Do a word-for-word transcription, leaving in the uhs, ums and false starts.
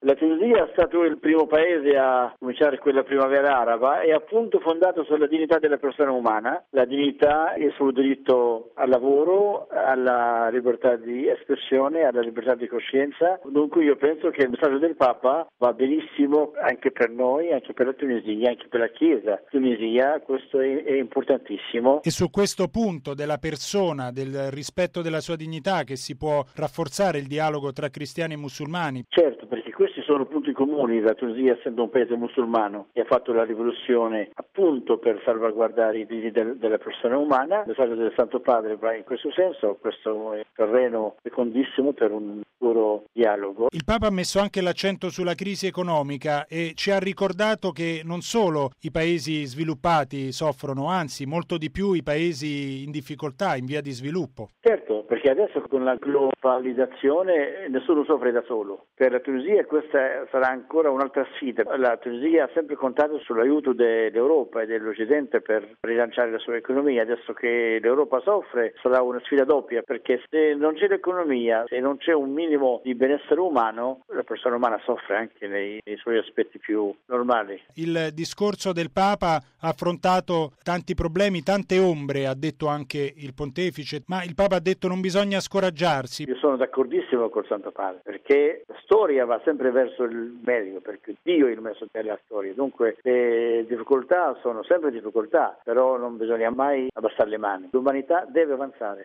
La Tunisia è stato il primo paese a cominciare quella primavera araba e appunto fondato sulla dignità della persona umana, la dignità e sul diritto al lavoro, alla libertà di espressione, alla libertà di coscienza. Dunque io penso che il messaggio del Papa va benissimo anche per noi, anche per la Tunisia, anche per la Chiesa tunisia, questo è, è importantissimo. E su questo punto della persona, del rispetto della sua dignità, che si può rafforzare il dialogo tra cristiani e musulmani? Certo, perché questi sono punti comuni. La Tunisia, essendo un paese musulmano, che ha fatto la rivoluzione appunto per salvaguardare i diritti del, della persona umana. Il messaggio del Santo Padre va in questo senso, questo è un terreno fecondissimo per un puro dialogo. Il Papa ha messo anche l'accento sulla crisi economica e ci ha ricordato che non solo i paesi sviluppati soffrono, anzi molto di più i paesi in difficoltà, in via di sviluppo. Certo, perché adesso con la globalizzazione nessuno soffre da solo. Per la Tunisia questa sarà ancora un'altra sfida. La Tunisia ha sempre contato sull'aiuto dell'Europa e dell'Occidente per rilanciare la sua economia. Adesso che l'Europa soffre sarà una sfida doppia, perché se non c'è l'economia, se non c'è un minimo di benessere umano, la persona umana soffre anche nei, nei suoi aspetti più normali. Il discorso del Papa ha affrontato tanti problemi, tante ombre, ha detto anche il Pontefice, ma il Papa ha detto non bisogna scoraggiarsi. Io sono d'accordissimo col Santo Padre, perché la storia va sempre verso il meglio, perché Dio è il messo della storia. Dunque le difficoltà sono sempre difficoltà, però non bisogna mai abbassare le mani. L'umanità deve avanzare.